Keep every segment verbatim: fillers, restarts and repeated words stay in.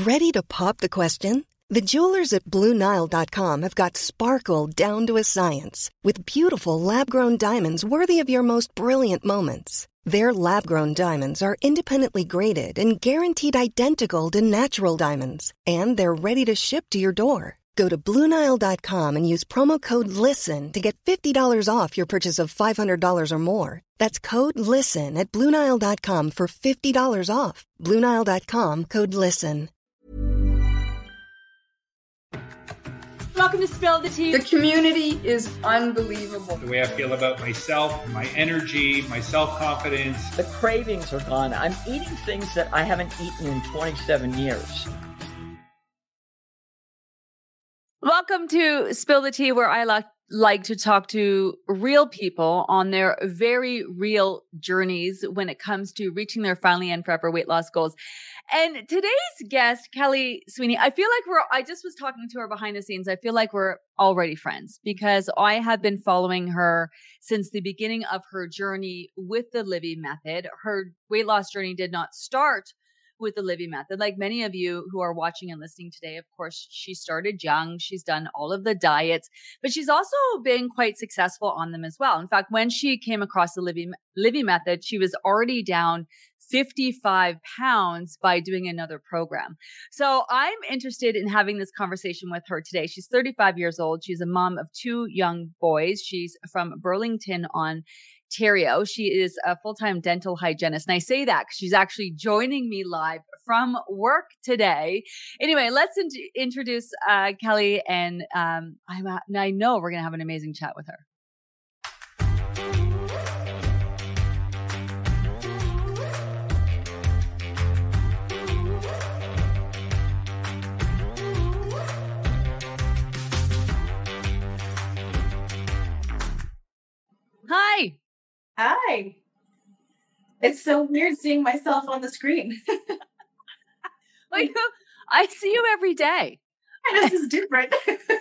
Ready to pop the question? The jewelers at Blue Nile dot com have got sparkle down to a science with beautiful lab-grown diamonds worthy of your most brilliant moments. Their lab-grown diamonds are independently graded and guaranteed identical to natural diamonds, and they're ready to ship to your door. Go to Blue Nile dot com and use promo code LISTEN to get fifty dollars off your purchase of five hundred dollars or more. That's code LISTEN at Blue Nile dot com for fifty dollars off. Blue Nile dot com, code LISTEN. Welcome to Spill the Tea. The community is unbelievable. The way I feel about myself, my energy, my self-confidence. The cravings are gone. I'm eating things that I haven't eaten in twenty-seven years. Welcome to Spill the Tea, where I like, like to talk to real people on their very real journeys when it comes to reaching their finally and forever weight loss goals. And today's guest, Kelly Sweeney, I feel like we're, I just was talking to her behind the scenes. I feel like we're already friends because I have been following her since the beginning of her journey with the Livy Method. Her weight loss journey did not start with the Livy Method. Like many of you who are watching and listening today, of course, she started young. She's done all of the diets, but she's also been quite successful on them as well. In fact, when she came across the Livy, Livy Method, she was already down fifty-five pounds by doing another program. So I'm interested in having this conversation with her today. She's thirty-five years old. She's a mom of two young boys. She's from Burlington, Ontario. She is a full-time dental hygienist. And I say that because she's actually joining me live from work today. Anyway, let's in- introduce uh, Kelly. And um, I'm, uh, I know we're going to have an amazing chat with her. Hi. Hi. It's so weird seeing myself on the screen. Like, I see you every day. This is different.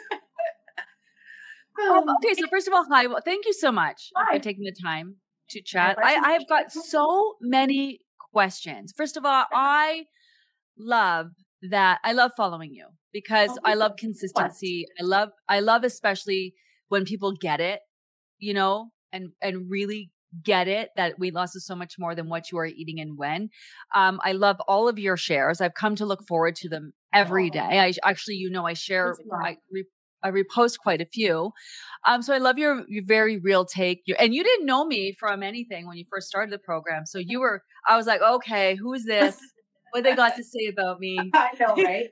Oh, okay, so first of all, hi. Well, thank you so much Hi. for taking the time to chat. I, I have got so many questions. First of all, I love that. I love following you because Oh, I love what? consistency. I love, I love especially when people get it, you know, and, and really get it that weight loss is so much more than what you are eating and when. Um, I love all of your shares. I've come to look forward to them every Oh. day. I actually, you know, I share, Thanks a lot. I, re, I repost quite a few. Um, so I love your, your very real take. You, and you didn't know me from anything when you first started the program. So you were, I was like, okay, who is this? What they got to say about me? I know, right?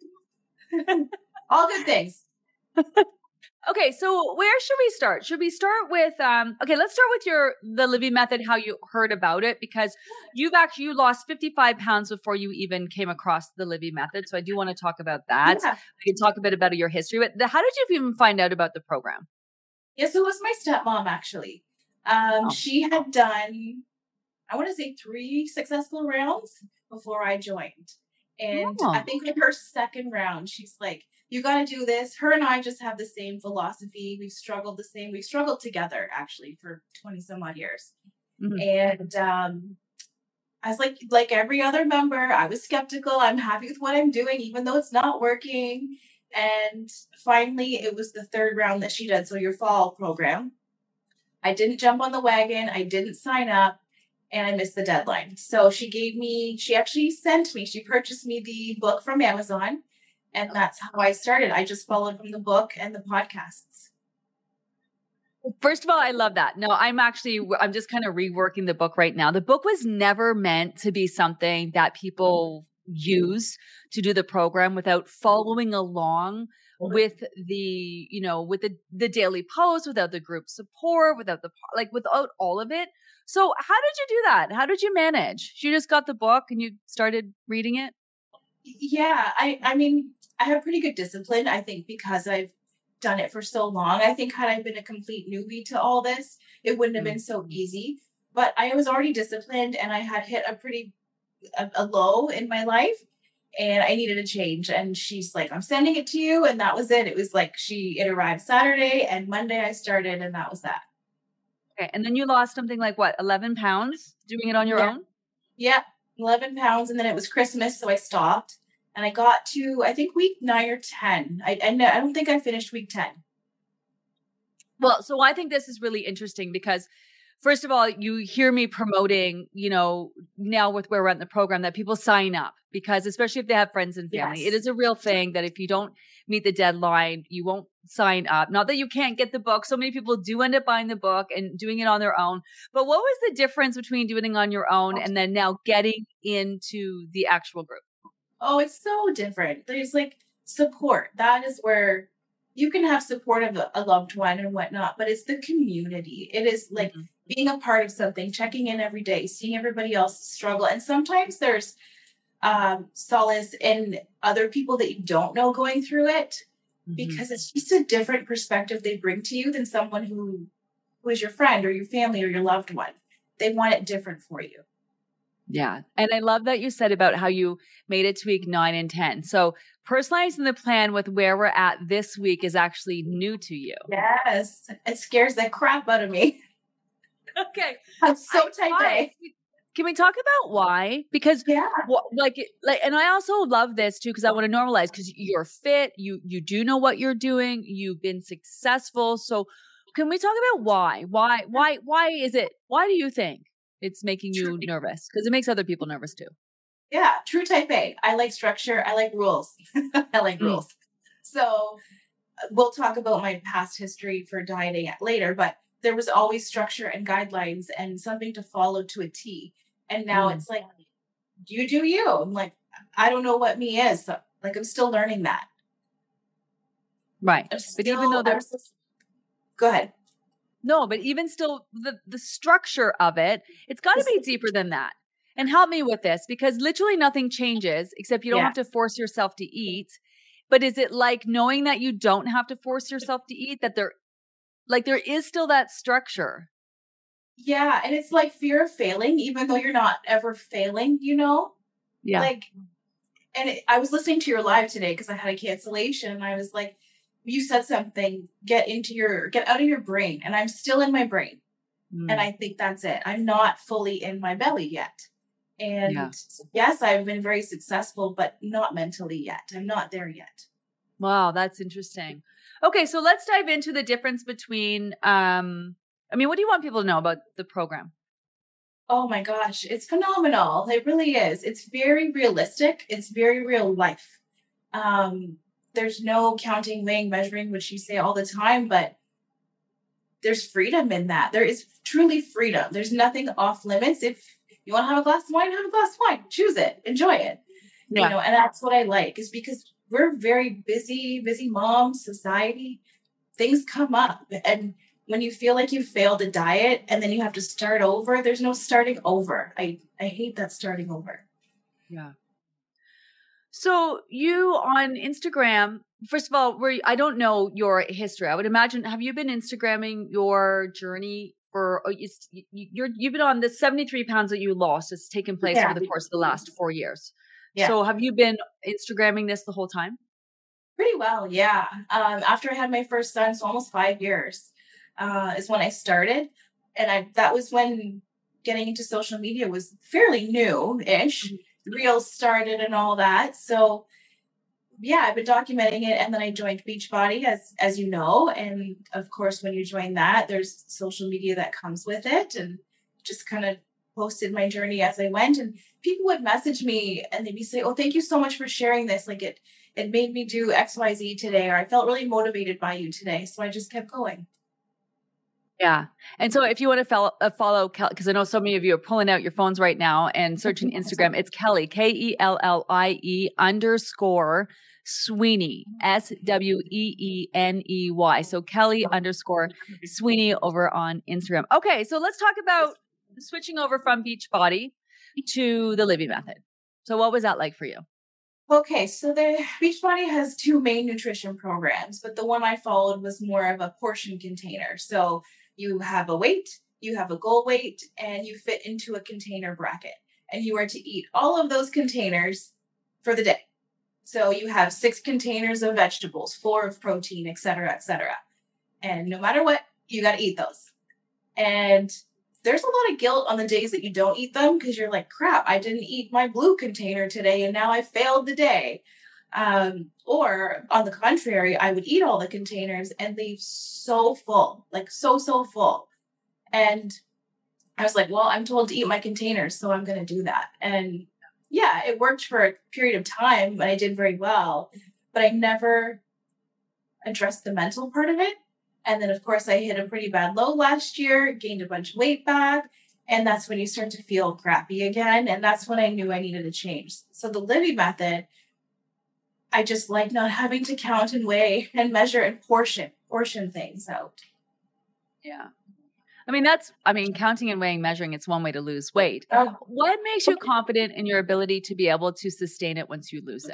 All good things. Okay, so where should we start? Should we start with um okay, let's start with your the Livy Method, how you heard about it, because you've actually you lost fifty-five pounds before you even came across the Livy Method. So I do want to talk about that. Yeah. We can talk a bit about your history. But the, how did you even find out about the program? Yes, it was my stepmom, actually. Um, Oh. She had done, I want to say, three successful rounds before I joined. And Oh. I think in her second round, she's like, you got to do this. Her and I just have the same philosophy. We've struggled the same. We've struggled together, actually, for twenty some odd years. Mhm. And um, I was like, like every other member, I was skeptical. I'm happy with what I'm doing, even though it's not working. And finally, it was the third round that she did. So your fall program. I didn't jump on the wagon. I didn't sign up. And I missed the deadline. So she gave me, she actually sent me, she purchased me the book from Amazon. And that's how I started. I just followed from the book and the podcasts. First of all, I love that. No, I'm actually, I'm just kind of reworking the book right now. The book was never meant to be something that people use to do the program without following along with the, you know, with the, the daily posts, without the group support, without the, like without all of it. So how did you do that? How did you manage? You just got the book and you started reading it? Yeah, I, I mean, I have pretty good discipline, I think, because I've done it for so long. I think had I been a complete newbie to all this, it wouldn't have been so easy. But I was already disciplined and I had hit a pretty a, a low in my life and I needed a change. And she's like, I'm sending it to you. And that was it. It was like she, it arrived Saturday and Monday I started and that was that. Okay. And then you lost something like what, eleven pounds doing it on your Yeah. own? Yeah, eleven pounds. And then it was Christmas. So I stopped. And I got to, I think, week nine or ten. I, I, I don't think I finished week ten. Well, so I think this is really interesting because first of all, you hear me promoting, you know, now with where we're at in the program that people sign up because especially if they have friends and family, Yes. it is a real thing that if you don't meet the deadline, you won't sign up. Not that you can't get the book. So many people do end up buying the book and doing it on their own. But what was the difference between doing it on your own and then now getting into the actual group? Oh, it's so different. There's like support. That is where you can have support of a, a loved one and whatnot, but it's the community. It is like mm-hmm. being a part of something, checking in every day, seeing everybody else struggle. And sometimes there's um, solace in other people that you don't know going through it mm-hmm. because it's just a different perspective they bring to you than someone who, who is your friend or your family or your loved one. They want it different for you. Yeah. And I love that you said about how you made it to week nine and ten. So personalizing the plan with where we're at this week is actually new to you. Yes. It scares the crap out of me. Okay. I'm so type A. Can we talk about why? Because yeah, like, like, and I also love this too, because I want to normalize because you're fit, you, you do know what you're doing, you've been successful. So can we talk about why, why, why, why is it, why do you think it's making you nervous? Because it makes other people nervous too. Yeah, true type A. I like structure. I like rules. I like mm. rules. So we'll talk about my past history for dieting later, but there was always structure and guidelines and something to follow to a T. And now mm. it's like, you do you. I'm like, I don't know what me is. So, like, I'm still learning that. Right. Still, but even though there's... Just, go ahead. No, but even still, the, the structure of it, it's got to be deeper than that. And help me with this, because literally nothing changes except you don't yeah. have to force yourself to eat. But is it like knowing that you don't have to force yourself to eat, that there, like there is still that structure? Yeah. And it's like fear of failing, even though you're not ever failing, you know? Yeah. Like, and it, I was listening to your live today because I had a cancellation and I was like, you said something, get into your, get out of your brain. And I'm still in my brain. Mm. And I think that's it. I'm not fully in my belly yet. And yeah. yes, I've been very successful, but not mentally yet. I'm not there yet. Wow, that's interesting. Okay, so let's dive into the difference between, um, I mean, what do you want people to know about the program? Oh my gosh, it's phenomenal. It really is. It's very realistic. It's very real life. Um, there's no counting, weighing, measuring, which you say all the time, but there's freedom in that. There is truly freedom. There's nothing off limits. If you want to have a glass of wine, have a glass of wine. Choose it. Enjoy it. Yeah. You know, and that's what I like is because we're very busy, busy moms, society. Things come up. And when you feel like you failed a diet and then you have to start over, there's no starting over. I, I hate that starting over. Yeah. So you on Instagram, first of all, were I don't know your history. I would imagine, have you been Instagramming your journey for, oh, you, you're, you've been on the seventy-three pounds that you lost. It's taken place yeah. over the course of the last four years. Yeah. So have you been Instagramming this the whole time? Pretty well. Yeah. Um, after I had my first son, so almost five years uh, is when I started. And I, that was when getting into social media was fairly new-ish. Mm-hmm. Reels started and all that. So yeah, I've been documenting it, and then I joined Beachbody, as as you know, and of course, when you join that, there's social media that comes with it, and just kind of posted my journey as I went, and people would message me, and they'd be say, "Oh, thank you so much for sharing this. Like it, it made me do X, Y, Z today, or I felt really motivated by you today." So I just kept going. Yeah. And so if you want to follow, uh, follow Kelly, because I know so many of you are pulling out your phones right now and searching Instagram, it's Kelly, K E L L I E underscore Sweeney, S W E E N E Y. So Kelly underscore Sweeney over on Instagram. Okay. So let's talk about switching over from Beachbody to the Living Method. So what was that like for you? Okay, so the Beachbody has two main nutrition programs, but the one I followed was more of a portion container. So you have a weight, you have a goal weight, and you fit into a container bracket. And you are to eat all of those containers for the day. So you have six containers of vegetables, four of protein, et cetera, et cetera. And no matter what, you got to eat those. And there's a lot of guilt on the days that you don't eat them because you're like, crap, I didn't eat my blue container today and now I failed the day. Um, or on the contrary, I would eat all the containers and leave so full, like so, so full. And I was like, well, I'm told to eat my containers, so I'm going to do that. And yeah, it worked for a period of time and I did very well, but I never addressed the mental part of it. And then, of course, I hit a pretty bad low last year, gained a bunch of weight back. And that's when you start to feel crappy again. And that's when I knew I needed to change. So the Livy method, I just like not having to count and weigh and measure and portion, portion things out. Yeah. I mean, that's, I mean, counting and weighing, measuring, it's one way to lose weight. Oh. What makes you confident in your ability to be able to sustain it once you lose it?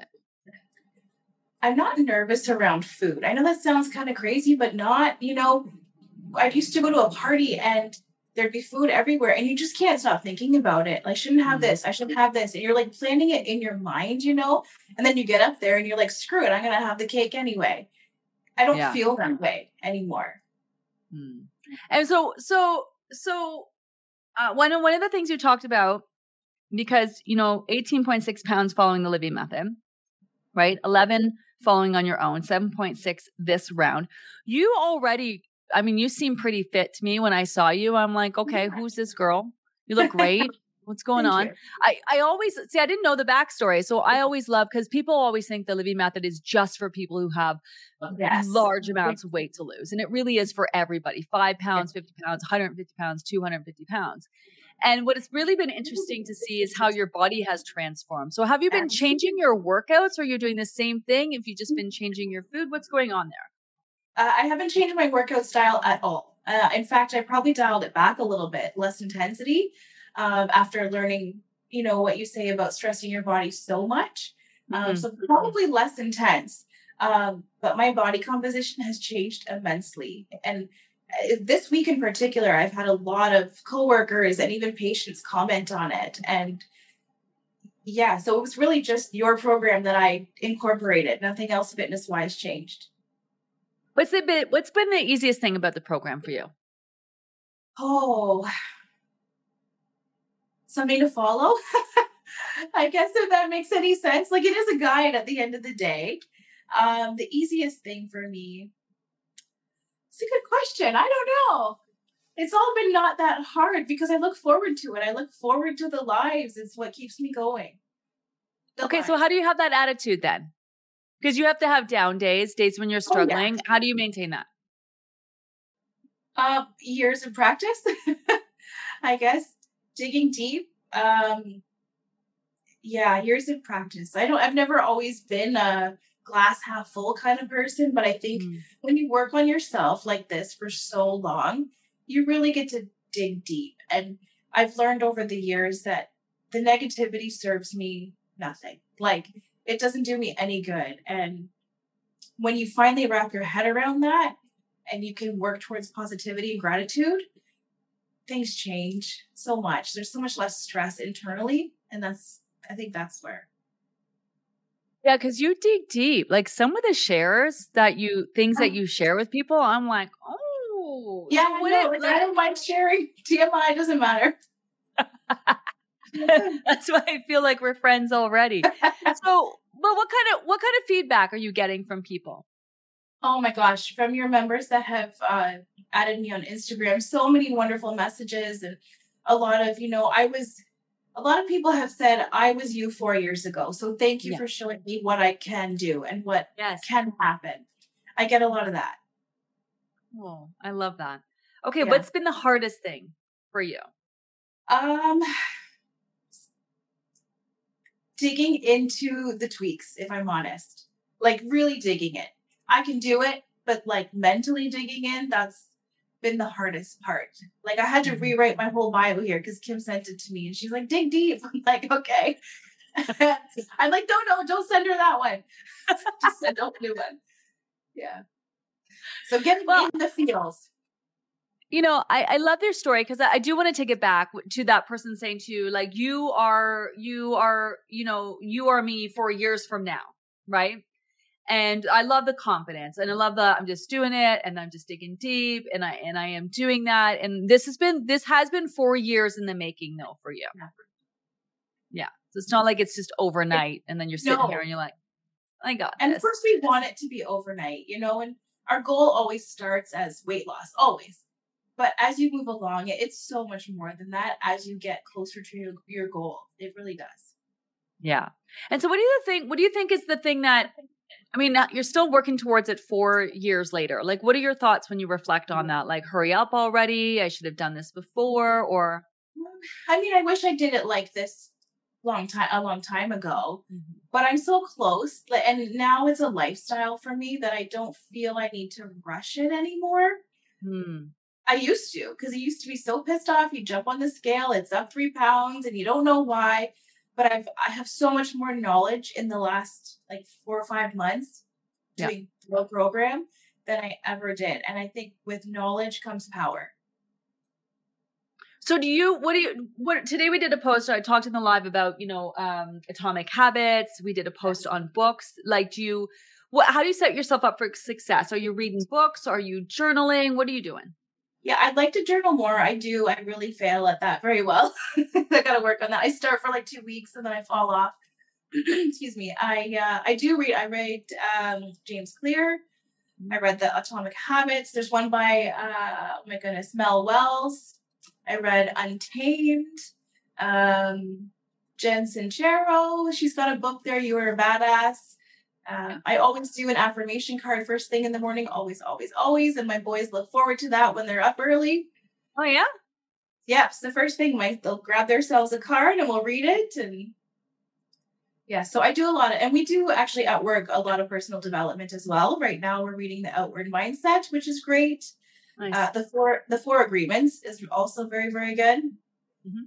I'm not nervous around food. I know that sounds kind of crazy, but not, you know, I used to go to a party and there'd be food everywhere and you just can't stop thinking about it. I shouldn't have this. I shouldn't have this. And you're like planning it in your mind, you know, and then you get up there and you're like, screw it. I'm going to have the cake anyway. I don't Yeah. feel that way anymore. Hmm. And so, so, so, uh, one of, one of the things you talked about, because, you know, eighteen point six pounds following the Livy method, right? eleven following on your own, seven point six this round. You already, I mean, you seem pretty fit to me when I saw you. I'm like, okay, who's this girl? You look great. What's going Thank on? you. I, I always, see, I didn't know the backstory. So I always love, because people always think the Livy method is just for people who have Yes. large amounts of weight to lose. And it really is for everybody, five pounds, fifty pounds, one hundred fifty pounds, two hundred fifty pounds. And what has really been interesting to see is how your body has transformed. So have you been changing your workouts, or you're doing the same thing? If you've just been changing your food, what's going on there? Uh, I haven't changed my workout style at all. Uh, in fact, I probably dialed it back a little bit, less intensity, um, after learning, you know, what you say about stressing your body so much. Um, Mhm. So probably less intense. Um, but my body composition has changed immensely. And uh, this week in particular, I've had a lot of coworkers and even patients comment on it. And yeah, so it was really just your program that I incorporated. Nothing else fitness wise changed. What's the bit, what's been the easiest thing about the program for you? Oh, something to follow. I guess if that makes any sense. Like, it is a guide at the end of the day. Um, the easiest thing for me. It's a good question. I don't know. It's all been not that hard because I look forward to it. I look forward to the lives. It's what keeps me going. The Okay, so lives. how do you have that attitude then? Because you have to have down days, days when you're Oh, yeah. struggling. How do you maintain that? Um, years of practice, I guess, digging deep. Um, yeah, years of practice. I don't, I've never always been a glass half full kind of person, but I think Mm. when you work on yourself like this for so long, you really get to dig deep. And I've learned over the years that the negativity serves me nothing. Like, it doesn't do me any good. And when you finally wrap your head around that and you can work towards positivity and gratitude, things change so much. There's so much less stress internally. And that's, I think that's where. Yeah, because you dig deep. Like some of the shares that you, things that you share with people, I'm like, oh. Yeah, so I what know. it- Like, I don't mind sharing. T M I doesn't matter. That's why I feel like we're friends already. So, but what kind of what kind of feedback are you getting from people? Oh my gosh, from your members that have uh, added me on Instagram, so many wonderful messages and a lot of, you know, I was, a lot of people have said I was you four years ago. So thank you Yeah. for showing me what I can do and what Yes. can happen. I get a lot of that. Oh, I love that. Okay, Yeah. what's been the hardest thing for you? Um, digging into the tweaks, if I'm honest, like really digging it. I can do it, but like mentally digging in, that's been the hardest part. Like, I had to Mhm. rewrite my whole bio here because Kim sent it to me and she's like, dig deep. I'm like, okay. I'm like, no, no, don't send her that one. Just send a new one. Yeah. So getting Well- in the feels. You know, I, I love their story because I, I do want to take it back to that person saying to you, like, you are, you are, you know, you are me four years from now, right? And I love the confidence and I love the, I'm just doing it and I'm just digging deep and I, and I am doing that. And this has been, this has been four years in the making though for you. Yeah. So it's not like it's just overnight and then you're sitting No. here and you're like, I got And this. of course we want it to be overnight, you know, and our goal always starts as weight loss, always. But as you move along, it, it's so much more than that as you get closer to your, your goal. It really does. Yeah. And so what do you think, what do you think is the thing that, I mean, you're still working towards it four years later. Like, what are your thoughts when you reflect on that? Like, hurry up already. I should have done this before or. I mean, I wish I did it like this long time, a long time ago, Mm-hmm. but I'm so close. And now it's a lifestyle for me that I don't feel I need to rush it anymore. Hmm. I used to, because I used to be so pissed off. You jump on the scale, it's up three pounds and you don't know why. But I've, I have so much more knowledge in the last like four or five months Yeah. doing the program than I ever did. And I think with knowledge comes power. So do you, what do you, what, today we did a post, I talked in the live about, you know, um, Atomic Habits. We did a post on books. Like, do you, what, how do you set yourself up for success? Are you reading books? Are you journaling? What are you doing? Yeah, I'd like to journal more. I do. I really fail at that very well. I got to work on that. I start for like two weeks and then I fall off. Excuse me. I uh, I do read. I read um, James Clear. I read the Atomic Habits. There's one by uh, oh my goodness, Mel Wells. I read Untamed. Um, Jen Sincero. She's got a book there. You Are a Badass. Um, I always do an affirmation card first thing in the morning, always, always, always. And my boys look forward to that when they're up early. Oh, yeah? Yeah, it's the first thing. My, they'll grab themselves a card and we'll read it. And yeah, so I do a lot of, and we do actually at work a lot of personal development as well. Right now we're reading The Outward Mindset, which is great. Nice. Uh, the four, the four agreements is also very, very good. Mm-hmm.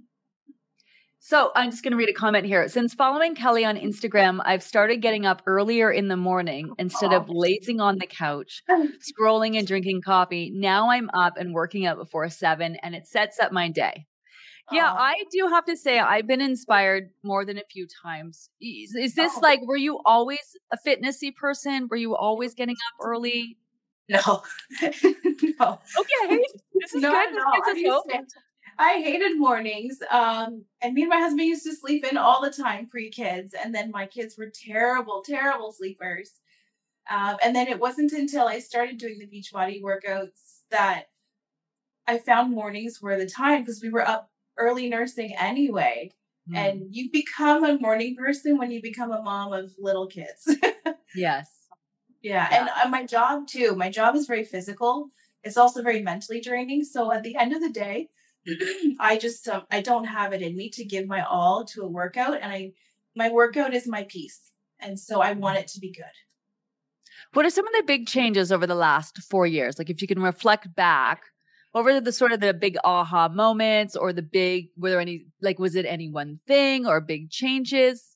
So I'm just going to read a comment here. Since following Kelly on Instagram, I've started getting up earlier in the morning instead of lazing on the couch, scrolling and drinking coffee. Now I'm up and working out before seven and it sets up my day. Yeah, Aww. I do have to say I've bbeen inspired more than a few times. Is, is this Oh. like, were you always a fitnessy person? Were you always getting up early? No, no. Okay. This is No, good. This no, gives I us used hope. to- I hated mornings. Um, and me and my husband used to sleep in all the time pre-kids. And then my kids were terrible, terrible sleepers. Um, and then it wasn't until I started doing the Beachbody workouts that I found mornings were the time because we were up early nursing anyway. Mm. And you become a morning person when you become a mom of little kids. Yes. Yeah. Yeah. And uh, my job too, my job is very physical. It's also very mentally draining. So at the end of the day, I just, um, I don't have it in me to give my all to a workout. And I, my workout is my peace. And so I want it to be good. What are some of the big changes over the last four years? Like if you can reflect back, what were the sort of the big aha moments or the big, were there any, like, was it any one thing or big changes?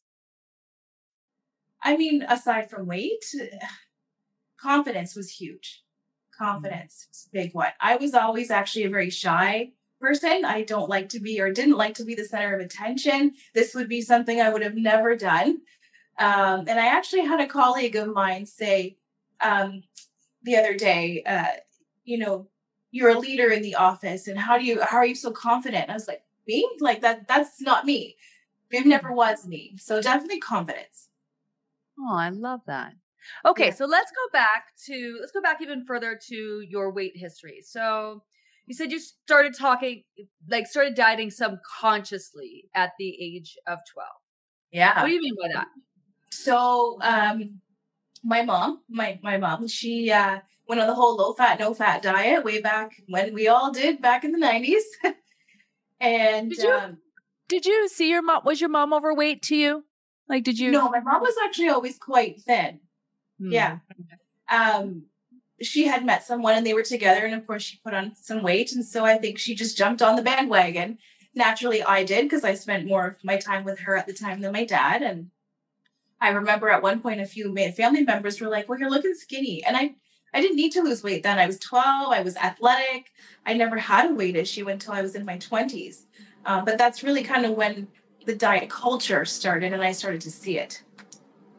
I mean, aside from weight, confidence was huge. Confidence was a big one. I was always actually a very shy person. I don't like to be or didn't like to be the center of attention. This would be something I would have never done. Um, and I actually had a colleague of mine say um, the other day, uh, you know, you're a leader in the office and how do you, how are you so confident? And I was like, me? Like that, that's not me. It never was me. So definitely confidence. Oh, I love that. Okay. Yeah. So let's go back to, let's go back even further to your weight history. So you said you started talking, like started dieting subconsciously at the age of twelve. Yeah. What do you mean by that? So, um, my mom, my, my mom, she, uh, went on the whole low fat, no fat diet way back when we all did back in the nineties. and, Did you- um, Did you see your mom? Was your mom overweight to you? Like, did you? no, my mom was actually always quite thin. Hmm. Yeah. Um, she had met someone and they were together. And of course she put on some weight. And so I think she just jumped on the bandwagon. Naturally I did because I spent more of my time with her at the time than my dad. And I remember at one point, a few family members were like, well, you're looking skinny. And I, I didn't need to lose weight then. I was twelve. I was athletic. I never had a weight issue until I was in my twenties. Um, but that's really kind of when the diet culture started and I started to see it.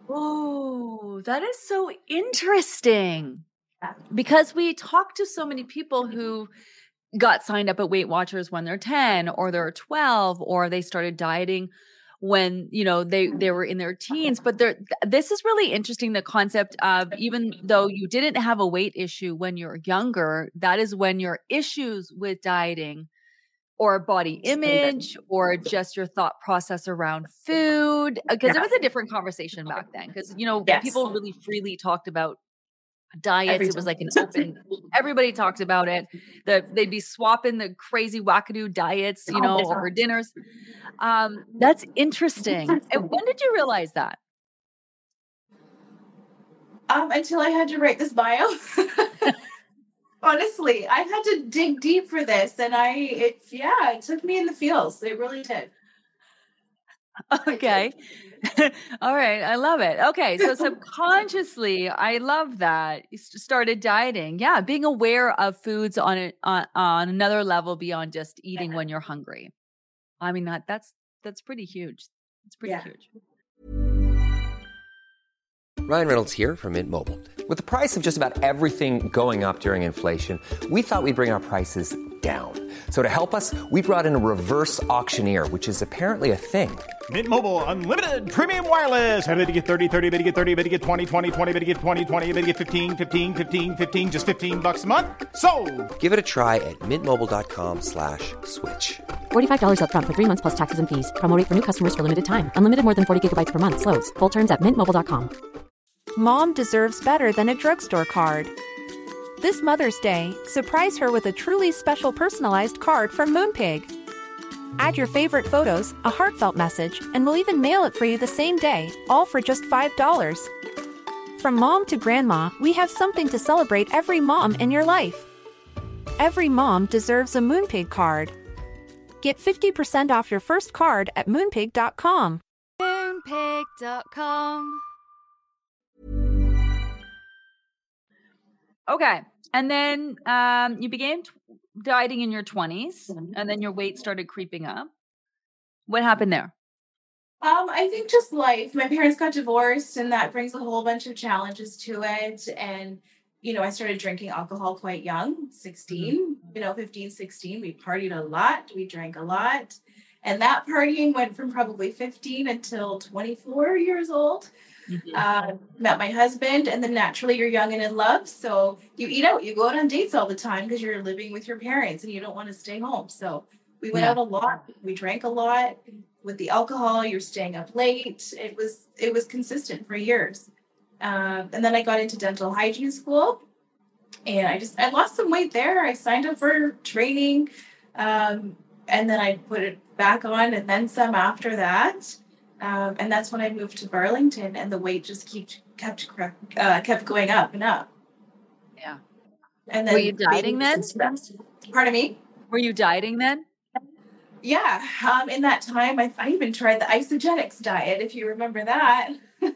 Oh, that is so interesting. Yeah. Because we talk to so many people who got signed up at Weight Watchers when they're ten or they're twelve, or they started dieting when, you know, they, they were in their teens. But there, this is really interesting. The concept of, even though you didn't have a weight issue when you're younger, that is when your issues with dieting or body image or just your thought process around food, because Yeah. it was a different conversation back then. Because, you know, Yes. people really freely talked about diets. Every It was like an time. open, everybody talked about it. The, they'd be swapping the crazy wackadoo diets, you know, over dinners. Um, that's interesting. And when did you realize that? Um, until I had to write this bio. Honestly, I had to dig deep for this, and I, it, yeah, it took me in the feels. It really did. Okay. All right. I love it. Okay. So subconsciously, I love that you s- started dieting. Yeah. Being aware of foods on it, on, on another level beyond just eating when you're hungry. I mean, that that's, that's pretty huge. It's pretty Yeah. huge. Ryan Reynolds here from Mint Mobile. With the price of just about everything going up during inflation, we thought we'd bring our prices down. So to help us, we brought in a reverse auctioneer, which is apparently a thing. Mint Mobile Unlimited Premium Wireless. How to get thirty, thirty, how to get thirty, how to get twenty, twenty, twenty, how to get twenty, twenty, how to get fifteen, fifteen, fifteen, fifteen, just fifteen bucks a month? Sold! Give it a try at mintmobile.com slash switch. forty-five dollars up front for three months plus taxes and fees. Promo rate for new customers for limited time. Unlimited more than forty gigabytes per month. Slows full terms at mint mobile dot com. Mom deserves better than a drugstore card. This Mother's Day, surprise her with a truly special personalized card from Moonpig. Add your favorite photos, a heartfelt message, and we'll even mail it for you the same day, all for just five dollars. From mom to grandma, we have something to celebrate every mom in your life. Every mom deserves a Moonpig card. Get fifty percent off your first card at moonpig dot com. Moonpig dot com. Okay. And then um, you began t- dieting in your twenties, and then your weight started creeping up. What happened there? Um, I think just life. My parents got divorced, and that brings a whole bunch of challenges to it. And, you know, I started drinking alcohol quite young, sixteen, you know, fifteen, sixteen. We partied a lot. We drank a lot. And that partying went from probably fifteen until twenty-four years old. Mm-hmm. Uh, met my husband, and then naturally you're young and in love. So you eat out, you go out on dates all the time because you're living with your parents and you don't want to stay home. So we went Yeah. out a lot. We drank a lot. With the alcohol, you're staying up late. It was it was consistent for years. Um, and then I got into dental hygiene school, and I just I lost some weight there. I signed up for training, um, and then I put it back on, and then some after that. Um, and that's when I moved to Burlington, and the weight just kept kept uh, kept going up and up. Yeah. And then Were you dieting then? Pardon me? Were you dieting then? Yeah. Um, in that time, I, I even tried the isogenics diet, if you remember that.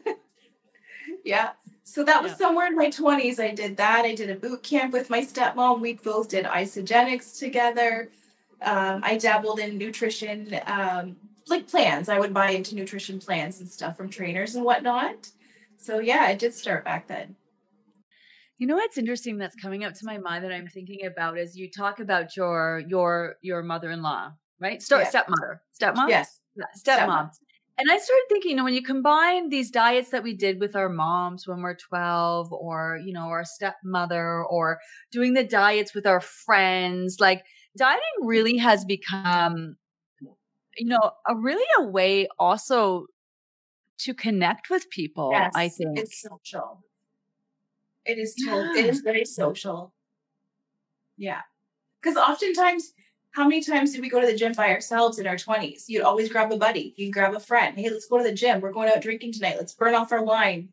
Yeah. So that was Yeah. somewhere in my twenties. I did that. I did a boot camp with my stepmom. We both did isogenics together. Um, I dabbled in nutrition, um, like plans. I would buy into nutrition plans and stuff from trainers and whatnot. So yeah, I did start back then. You know what's interesting that's coming up to my mind that I'm thinking about is you talk about your your your mother-in-law, right? Start Yeah. stepmother, stepmom, Yes. Yeah, stepmom. And I started thinking, you know, when you combine these diets that we did with our moms when we're twelve, or you know, our stepmother, or doing the diets with our friends, like dieting really has become, you know, a really a way also to connect with people. Yes. I think It's social. It is told, it is very social. Yeah. Because oftentimes, how many times did we go to the gym by ourselves in our twenties? You'd always grab a buddy. You'd grab a friend. Hey, let's go to the gym. We're going out drinking tonight. Let's burn off our wine.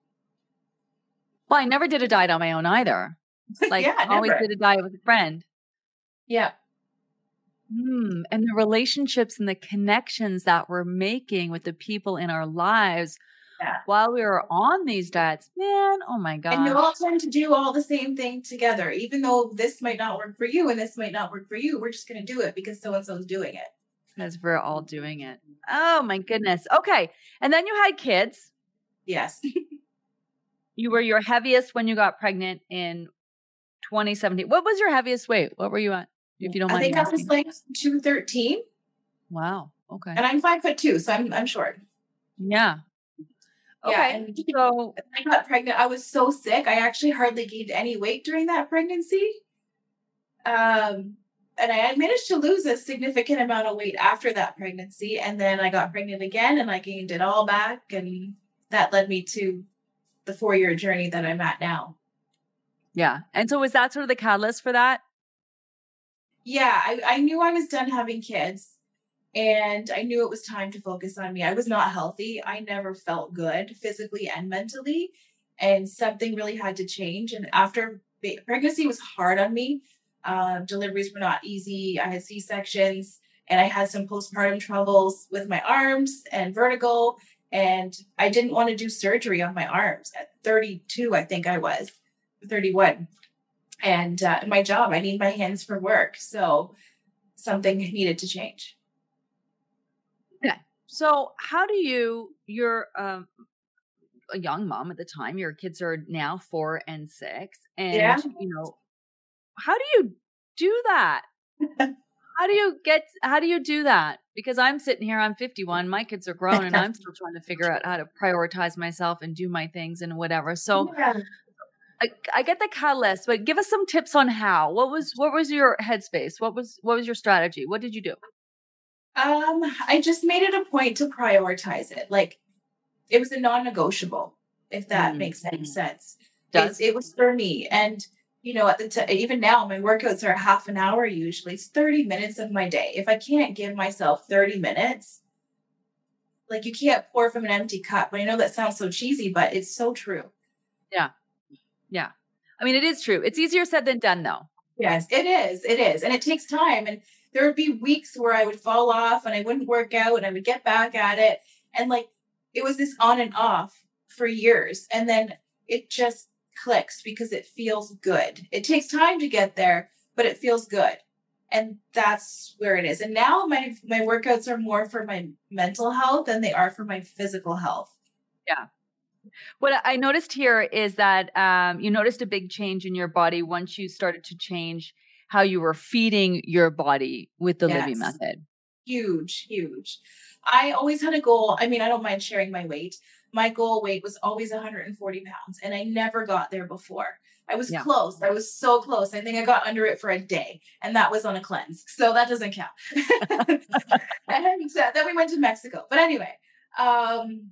Well, I never did a diet on my own either. Like Yeah, always never. did a diet with a friend. Yeah. Hmm. And the relationships and the connections that we're making with the people in our lives Yeah. while we were on these diets, man, oh my And you gosh. all tend to do all the same thing together. Even though this might not work for you and this might not work for you, we're just going to do it because so-and-so's doing it. Because we're all doing it. Oh my goodness. Okay. And then you had kids. Yes. You were your heaviest when you got pregnant in twenty seventeen. What was your heaviest weight? What were you at? If you don't I mind think me I asking. was like two thirteen. Wow. Okay. And I'm five foot two, so I'm I'm short. Yeah. Okay. Yeah, and so I got pregnant. I was so sick. I actually hardly gained any weight during that pregnancy. Um, and I had managed to lose a significant amount of weight after that pregnancy. And then I got pregnant again and I gained it all back. And that led me to the four-year journey that I'm at now. Yeah. And so was that sort of the catalyst for that? Yeah, I, I knew I was done having kids. And I knew it was time to focus on me. I was not healthy. I never felt good physically and mentally. And something really had to change. And after pregnancy was hard on me. Uh, deliveries were not easy. I had C-sections and I had some postpartum troubles with my arms and vertigo. And I didn't want to do surgery on my arms at thirty-two, I think I was, thirty-one. And uh, my job, I need my hands for work. So something needed to change. Okay. So how do you, you're um, a young mom at the time, your kids are now four and six. And, Yeah. you know, how do you do that? How do you get, how do you do that? Because I'm sitting here, I'm fifty-one, my kids are grown and I'm still trying to figure out how to prioritize myself and do my things and whatever. So Yeah. I, I get the catalyst, but give us some tips on how. What was, what was your headspace? What was, what was your strategy? What did you do? Um, I just made it a point to prioritize it. Like it was a non-negotiable, if that Mm. makes any sense. Does. It, it was for me. And, you know, at the t- even now, my workouts are half an hour usually. It's thirty minutes of my day. If I can't give myself thirty minutes, like you can't pour from an empty cup. I know that sounds so cheesy, but it's so true. Yeah. Yeah. I mean, it is true. It's easier said than done though. Yes, it is. It is. And it takes time. And there would be weeks where I would fall off and I wouldn't work out and I would get back at it. And like, it was this on and off for years. And then it just clicks because it feels good. It takes time to get there, but it feels good. And that's where it is. And now my, my workouts are more for my mental health than they are for my physical health. Yeah. What I noticed here is that um, you noticed a big change in your body once you started to change how you were feeding your body with the Yes. Livy Method. Huge, huge. I always had a goal. I mean, I don't mind sharing my weight. My goal weight was always one hundred forty pounds, and I never got there before. I was Yeah. close. I was so close. I think I got under it for a day, and that was on a cleanse. So that doesn't count. And uh, then we went to Mexico. But anyway, um,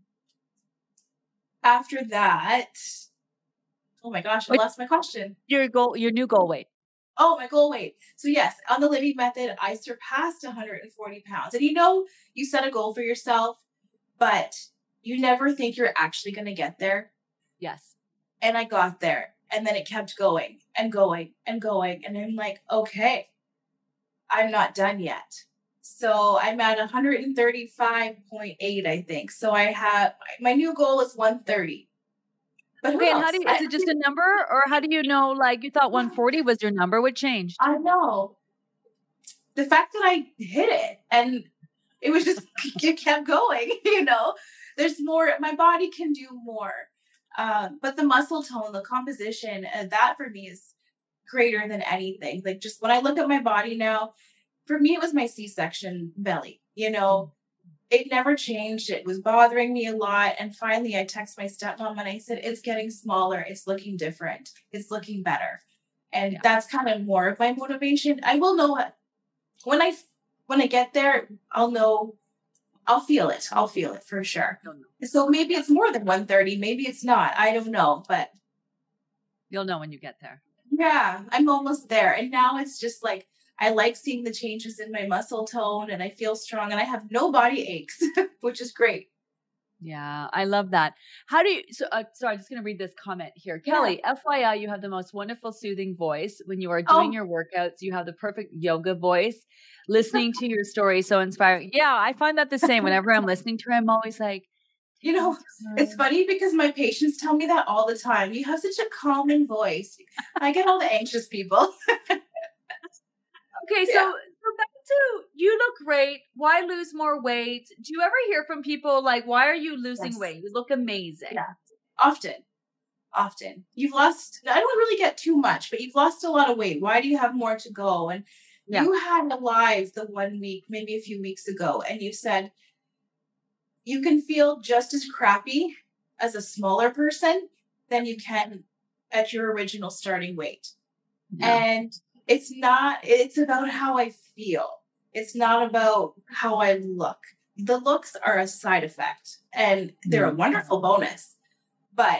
after that, oh my gosh, I Wait. lost my question. Your goal, your new goal weight. Oh, my goal weight. So yes, on the Livy Method, I surpassed one hundred forty pounds. And you know, you set a goal for yourself, but you never think you're actually going to get there. Yes. And I got there. And then it kept going and going and going. And I'm like, okay, I'm not done yet. So I'm at one hundred thirty-five point eight, I think. So I have, my new goal is one thirty. But who Okay, and how knows? do you, is it just a number or how do you know, like you thought one forty was your number? What changed? I know. The fact that I hit it and it was just, it kept going, you know, there's more, my body can do more. Uh, but the muscle tone, the composition, uh, that for me is greater than anything. Like just when I look at my body now, for me, it was my C-section belly, you know, it never changed. It was bothering me a lot. And finally I text my stepmom and I said, it's getting smaller. It's looking different. It's looking better. And Yeah. that's kind of more of my motivation. I will know what, when I, when I get there, I'll know, I'll feel it. I'll feel it for sure. So maybe it's more than one thirty. Maybe it's not. I don't know, but You'll know when you get there. yeah, I'm almost there. And now it's just like, I like seeing the changes in my muscle tone and I feel strong and I have no body aches, which is great. Yeah, I love that. How do you, so, uh, sorry, I'm just going to read this comment here. Yeah. Kelly, F Y I, you have the most wonderful, soothing voice. When you are doing Oh. your workouts, you have the perfect yoga voice. Listening to your story, so inspiring. Yeah, I find that the same. Whenever I'm listening to her, I'm always like, You know, it's funny because my patients tell me that all the time. You have such a calming voice. I get all the anxious people. okay, so, Yeah. so back to, you look great. Why lose more weight? Do you ever hear from people like, why are you losing Yes. weight? You look amazing. Yeah, often, often. You've lost, I don't really get too much, but you've lost a lot of weight. Why do you have more to go? And Yeah. you had a live the one week, maybe a few weeks ago, and you said you can feel just as crappy as a smaller person than you can at your original starting weight. Yeah. And it's not, it's about how I feel. It's not about how I look. The looks are a side effect and they're a wonderful bonus, but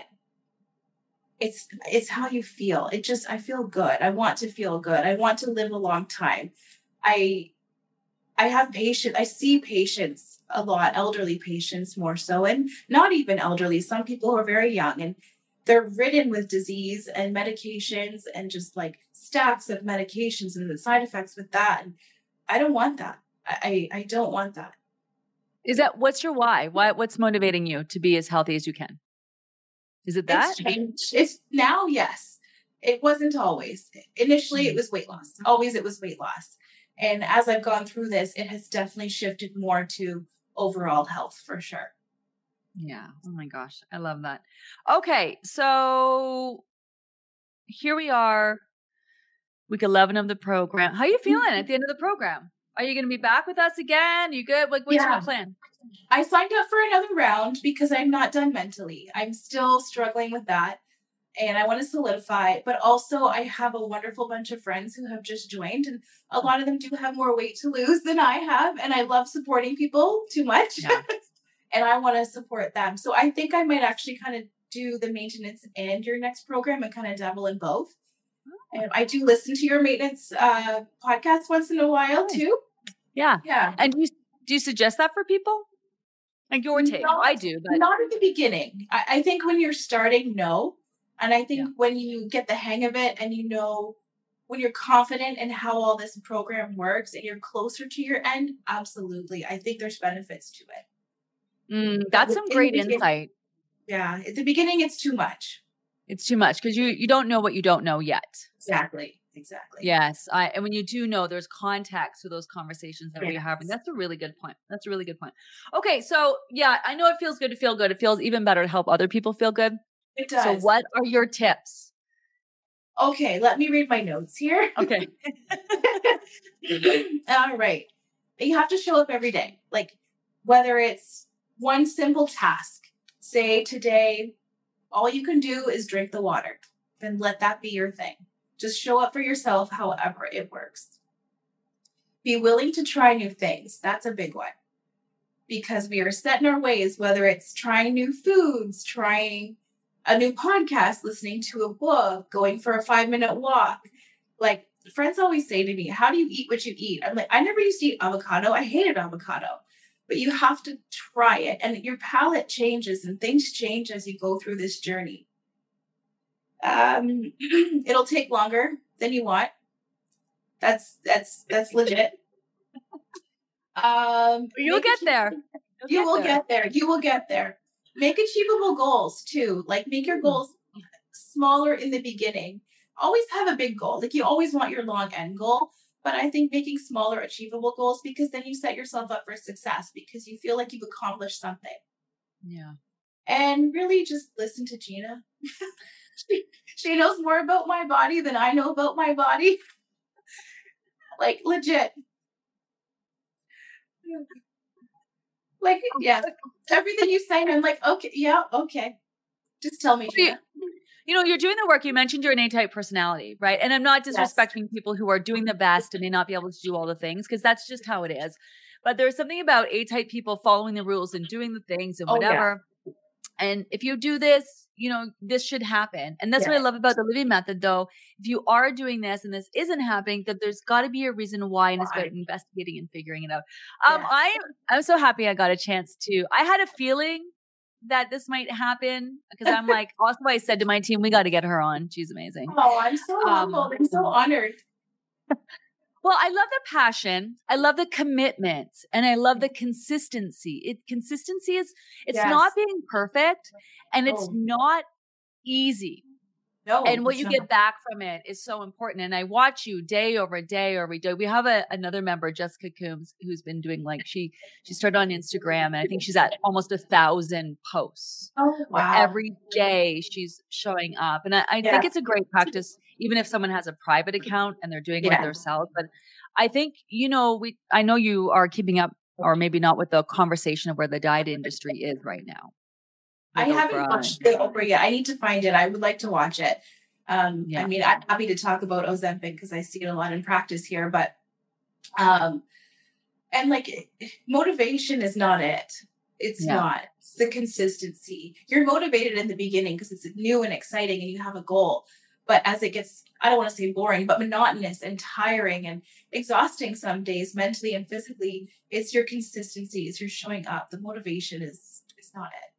it's, it's how you feel. It just, I feel good. I want to feel good. I want to live a long time. I, I have patients, I see patients a lot, elderly patients more so, and not even elderly. Some people who are very young and they're ridden with disease and medications and just like stacks of medications and the side effects with that. And I don't want that. I, I don't want that. Is that, what's your why? Why, what's motivating you to be as healthy as you can? Is it that? It's changed. It's now, yes. It wasn't always. Initially, it was weight loss. Always it was weight loss. And as I've gone through this, it has definitely shifted more to overall health for sure. Yeah. Oh my gosh. I love that. Okay. So here we are, week eleven of the program. How are you feeling at the end of the program? Are you going to be back with us again? You good? Like, what's Yeah. your plan? I signed up for another round because I'm not done mentally. I'm still struggling with that. And I want to solidify, but also I have a wonderful bunch of friends who have just joined, and a lot of them do have more weight to lose than I have. And I love supporting people too much. Yeah. And I want to support them. So I think I might actually kind of do the maintenance and your next program and kind of dabble in both. Oh. And I do listen to your maintenance uh, podcast once in a while too. Yeah. Yeah. And do you, do you suggest that for people? Like your take? Not, I do, but not at the beginning. I, I think when you're starting, no. And I think Yeah. when you get the hang of it and you know, when you're confident in how all this program works and you're closer to your end, absolutely. I think there's benefits to it. mm, that's some In great the beginning- insight. Yeah. At the beginning, it's too much. It's too much because you, you don't know what you don't know yet. Exactly. Exactly. Yes. I, and when you do know, there's context to those conversations that we're Yes. having. That's a really good point. That's a really good point. Okay. So yeah, I know it feels good to feel good. It feels even better to help other people feel good. It does. So what are your tips? Okay. Let me read my notes here. Okay. All right. You have to show up every day. Like whether it's one simple task, say today, all you can do is drink the water. Then let that be your thing. Just show up for yourself, however it works. Be willing to try new things. That's a big one. Because we are set in our ways, whether it's trying new foods, trying a new podcast, listening to a book, going for a five minute walk. Like friends always say to me, how do you eat what you eat? I'm like, I never used to eat avocado. I hated avocado. But you have to try it. And your palate changes and things change as you go through this journey. Um, it'll take longer than you want. That's, that's, that's legit. Um, You'll get there. You'll you get will there. get there. You will get there. Make achievable goals too. Like make your goals smaller in the beginning. Always have a big goal. Like you always want your long end goal, but I think making smaller achievable goals, because then you set yourself up for success because you feel like you've accomplished something. Yeah. And really just listen to Gina. she, she knows more about my body than I know about my body. Like legit. Like, yeah, everything you say, I'm like, okay, yeah, okay. Just tell me, Gina. You know, you're doing the work. You mentioned you're an A-type personality, right? And I'm not disrespecting yes. people who are doing the best and may not be able to do all the things, because that's just how it is. But there's something about A-type people following the rules and doing the things and whatever. Oh, yeah. And if you do this, you know, this should happen. And that's yeah. what I love about the Living Method, though. If you are doing this and this isn't happening, that there's got to be a reason why, and it's about investigating and figuring it out. Um, yes. I, I'm so happy I got a chance to. I had a feeling that this might happen because I'm like, also I said to my team, we got to get her on. She's amazing. Oh, I'm so um, humbled. I'm so honored. Well, I love the passion. I love the commitment, and I love the consistency. It consistency is, it's yes. not being perfect, and it's oh. not easy. No, and what it's you not. get back from it is so important. And I watch you day over day over day. We have a, another member, Jessica Coombs, who's been doing like, she, she started on Instagram, and I think she's at almost a thousand posts. Oh, Where wow. every day she's showing up. And I, I Yeah. think it's a great practice, even if someone has a private account and they're doing it Yeah. themselves. But I think, you know, we, I know you are keeping up, or maybe not, with the conversation of where the diet industry is right now. I haven't watched the Oprah yet. I need to find it. I would like to watch it. Um, Yeah. I mean, I'm happy to talk about Ozempic because I see it a lot in practice here, but, um, and like motivation is not it. It's Yeah. not. It's the consistency. You're motivated in the beginning because it's new and exciting and you have a goal. But as it gets, I don't want to say boring, but monotonous and tiring and exhausting some days, mentally and physically, it's your consistency. It's your showing up. The motivation is is not it.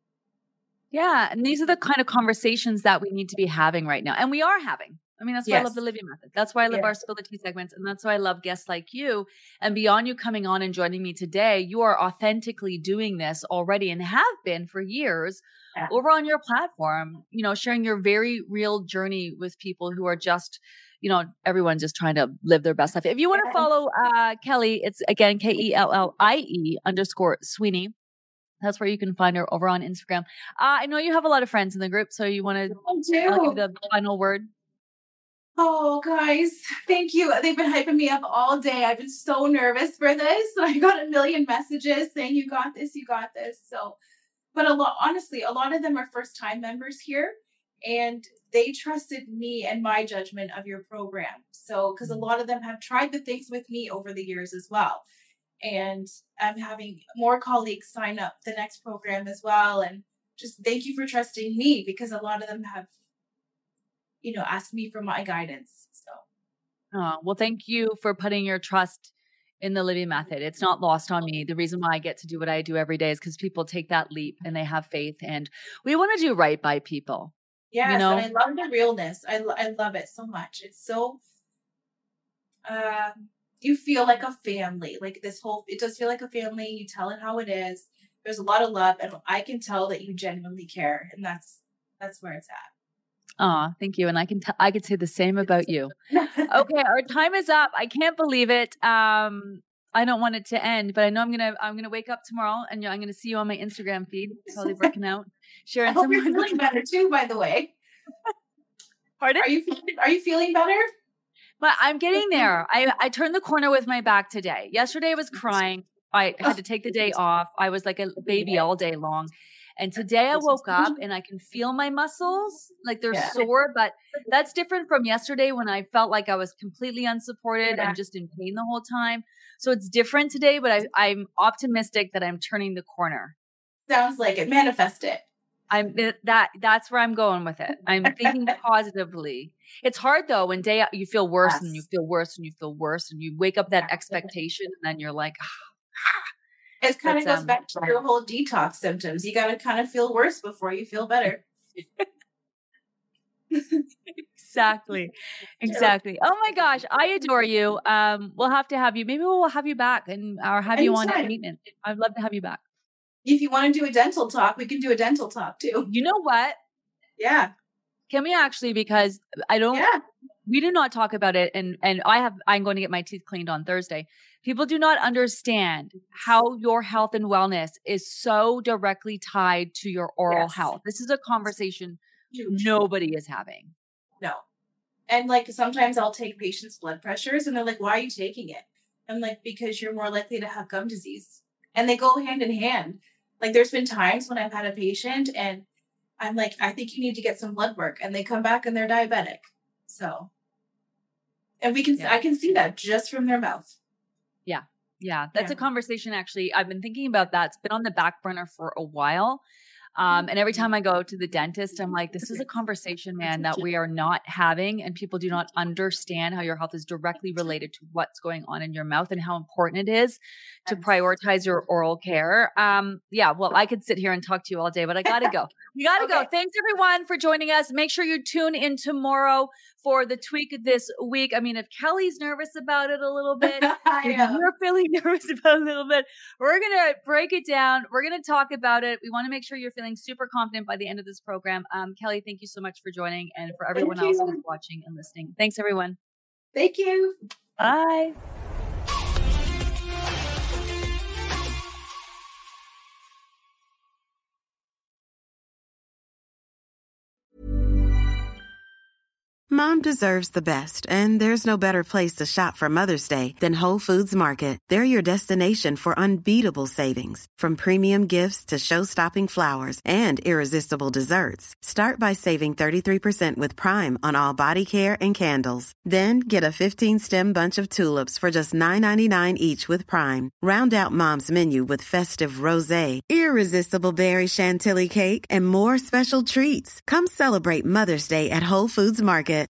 Yeah. And these are the kind of conversations that we need to be having right now. And we are having. I mean, that's why I love Yes. the Living Method. That's why I love Yeah. our Spill the Tea segments. And that's why I love guests like you. And beyond you coming on and joining me today, you are authentically doing this already and have been for years Yeah. over on your platform, you know, sharing your very real journey with people who are just, you know, everyone's just trying to live their best life. If you want to Yes. follow uh, Kellie, it's again, K E L L I E underscore Sweeney. That's where you can find her over on Instagram. Uh, I know you have a lot of friends in the group, so you want to I give do. the final word? Oh, guys, thank you. They've been hyping me up all day. I've been so nervous for this. I got a million messages saying, you got this, you got this. So, but a lot, honestly, a lot of them are first time members here, and they trusted me and my judgment of your program. So, because a lot of them have tried the things with me over the years as well. And I'm having more colleagues sign up the next program as well. And just thank you for trusting me, because a lot of them have, you know, asked me for my guidance. So, Oh, well, thank you for putting your trust in the Living Method. It's not lost on me. The reason why I get to do what I do every day is because people take that leap and they have faith, and we want to do right by people. yes, You know? and I love the realness. I, lo- I love it so much. It's so, um, you feel like a family. Like this whole, it does feel like a family. You tell it how it is. There's a lot of love, and I can tell that you genuinely care, and that's that's where it's at. Aw, thank you. And I can t- I could say the same about you. Okay, our time is up. I can't believe it. Um, I don't want it to end, but I know I'm gonna I'm gonna wake up tomorrow and I'm gonna see you on my Instagram feed, probably working out, I sharing hope some. you're feeling better too. By the way, Pardon? are you feeling, are you feeling better? But I'm getting there. I I turned the corner with my back today. Yesterday I was crying. I had to take the day off. I was like a baby all day long. And today I woke up and I can feel my muscles, like they're Yeah. sore, but that's different from yesterday when I felt like I was completely unsupported Yeah. and just in pain the whole time. So it's different today, but I, I'm optimistic that I'm turning the corner. Sounds like it. Manifest it. I'm that that's where I'm going with it. I'm thinking positively. It's hard though when day you feel worse Yes. and you feel worse and you feel worse and you wake up that expectation and then you're like, It kind of That's, goes um, back to your whole detox symptoms. You got to kind of feel worse before you feel better. exactly, exactly. Oh my gosh, I adore you. Um, we'll have to have you. Maybe we'll have you back and or have you on Anytime. treatment. I'd love to have you back. If you want to do a dental talk, we can do a dental talk too. You know what? Yeah. Can we actually? Because I don't. Yeah. We do not talk about it, and and I have. I'm going to get my teeth cleaned on Thursday. People do not understand how your health and wellness is so directly tied to your oral Yes. health. This is a conversation Huge. nobody is having. No. And like sometimes I'll take patients' blood pressures and they're like, why are you taking it? I'm like, because you're more likely to have gum disease. And they go hand in hand. Like there's been times when I've had a patient and I'm like, I think you need to get some blood work. And they come back and they're diabetic. So, and we can, Yeah. I can see that just from their mouth. Yeah. Yeah. That's Yeah. a conversation. Actually, I've been thinking about that. It's been on the back burner for a while. Um, and every time I go to the dentist, I'm like, this is a conversation, man, that we are not having. And people do not understand how your health is directly related to what's going on in your mouth and how important it is to prioritize your oral care. Um, yeah, well, I could sit here and talk to you all day, but I got to go. We got to go. Okay. Thanks, everyone, for joining us. Make sure you tune in tomorrow for the tweak this week. I mean, if Kelly's nervous about it a little bit, if Yeah. you're feeling nervous about it a little bit, we're going to break it down. We're going to talk about it. We want to make sure you're feeling super confident by the end of this program. Um, Kelly, thank you so much for joining, and for everyone Thank else you. who's watching and listening. Thanks, everyone. Thank you. Bye. Mom deserves the best, and there's no better place to shop for Mother's Day than Whole Foods Market. They're your destination for unbeatable savings, from premium gifts to show-stopping flowers and irresistible desserts. Start by saving thirty-three percent with Prime on all body care and candles. Then get a fifteen-stem bunch of tulips for just nine ninety-nine each with Prime. Round out Mom's menu with festive rosé, irresistible berry chantilly cake, and more special treats. Come celebrate Mother's Day at Whole Foods Market.